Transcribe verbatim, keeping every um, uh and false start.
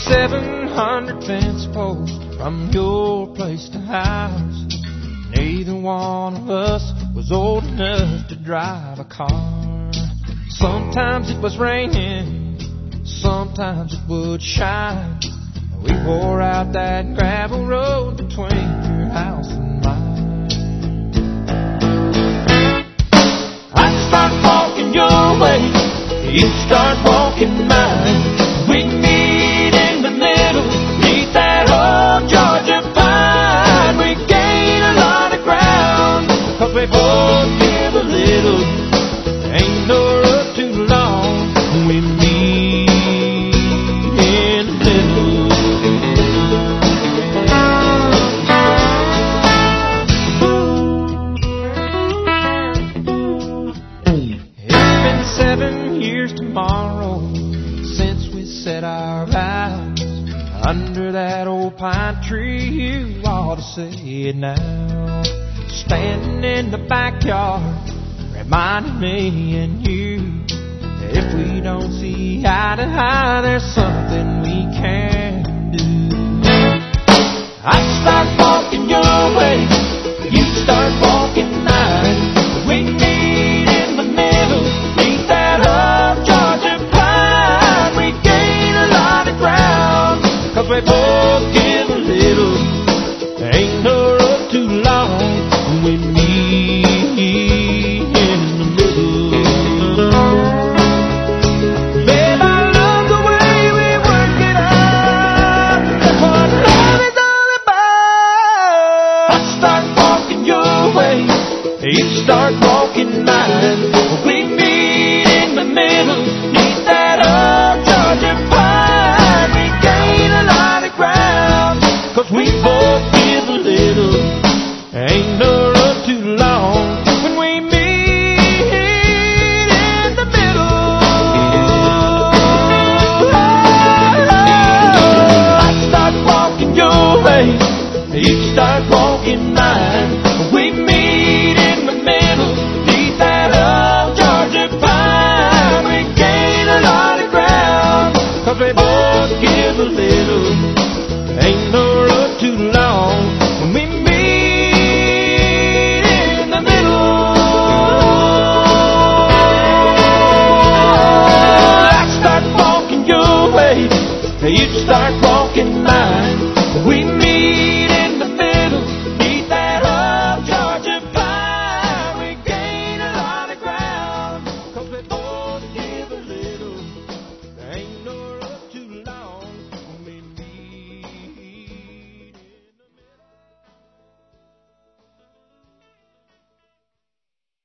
seven hundred fence posts from your place to house. Neither one of us was old enough to drive a car. Sometimes it was raining, sometimes it would shine. We wore out that gravel road between your house and mine. I'd start walking your way, you'd start walking mine. We'd meet in the middle, meet that old Georgia pine. We'd gain a lot of ground, 'cause we both give a little. Ain't no road too long when we meet in the middle. It's been seven years tomorrow since we said our vows under that old pine tree. You ought to say it now. Standing in the backyard, reminding me and you that if we don't see eye to eye, there's something we can do. I start walking your way, you start walking mine. We meet in the middle, meet that old Georgia pine. We gain a lot of ground, 'cause we both give a little. Ain't no road too long when we meet in the middle. Babe, I love the way we work it out. That's what love is all about. I start walking your way, you start walking mine. We meet in the middle, meet that old Georgia pine. We gain a lot of ground, 'cause we both give a little. Ain't no road too long when we meet in the middle. I start walking your way, you start walking mine.